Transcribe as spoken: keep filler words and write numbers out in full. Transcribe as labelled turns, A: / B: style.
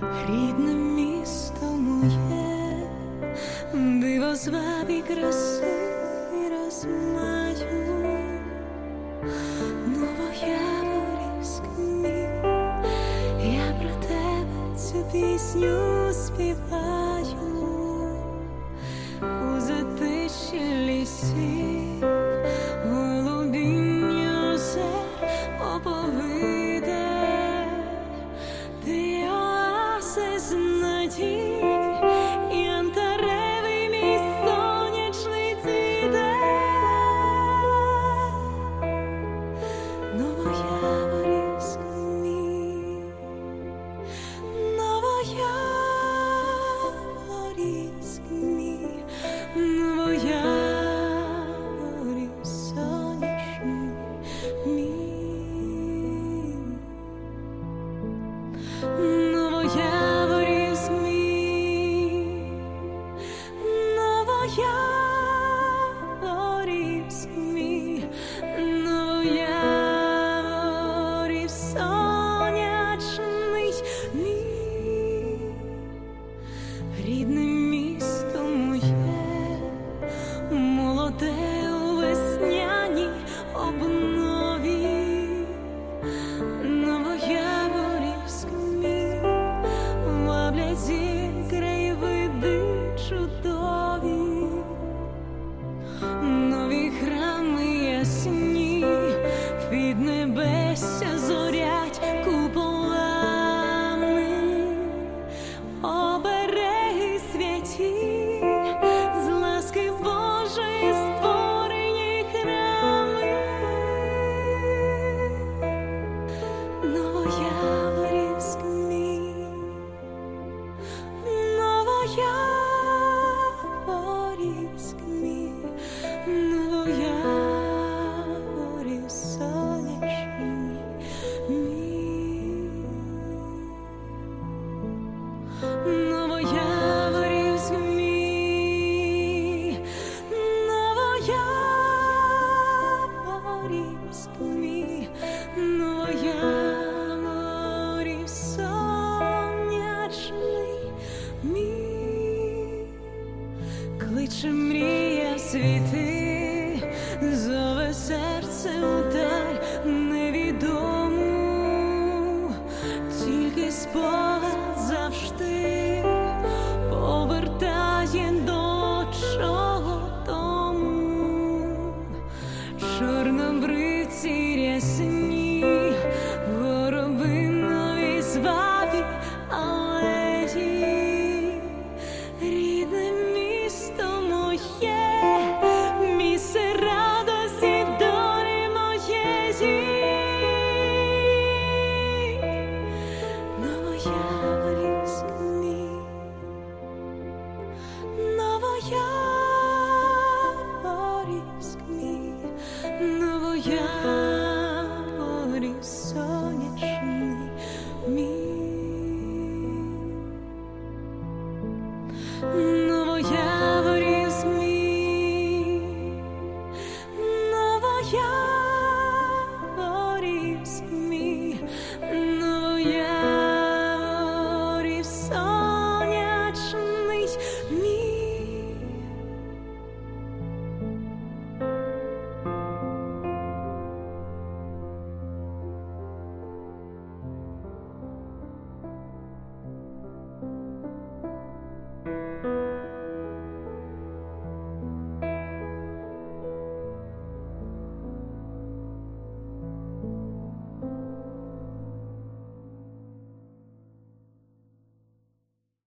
A: Рідне місто моє, диво звабі краси і розмаю, Новояворівськ мій, я про тебе цю пісню співаю, у затиші лісів, голубінню озер оповиде, ти оазис надій, янтаревий мій сонячний цвіте. Новояворівськ мій, Новояворівськ мій, Новояворівськ сонячний мій. Новояворівськ мій, Новояворівськ мій, Новояворівськ сонячний мій. Рідне місто моє, молоде у весняній обнові, Новояворівськ мій, ваблять зір краєвиди чудові, нові храми ясні, в піднебесся зорять куполами, обереги святі, з ласки Божої створені храми. Новояворівськ мій, Новояворівськ мій, Новояворівськ сонячний мій. Новояворівськ мій, Новояворівськ мій, Новояворівськ сонячний мій. Кличе мрія в світи, зове серце у даль невідому, тільки спогад завжди повертає до чого тому. Чорнобривці рясні, горобинові звабі алеї, рідне місто моє, місце радості долі моєї. Новояворівськ мій, Новояворівськ мій, Новояворівськ сонячний мій. Новояворівськ мій, Новояворівськ мій, Новояворівськ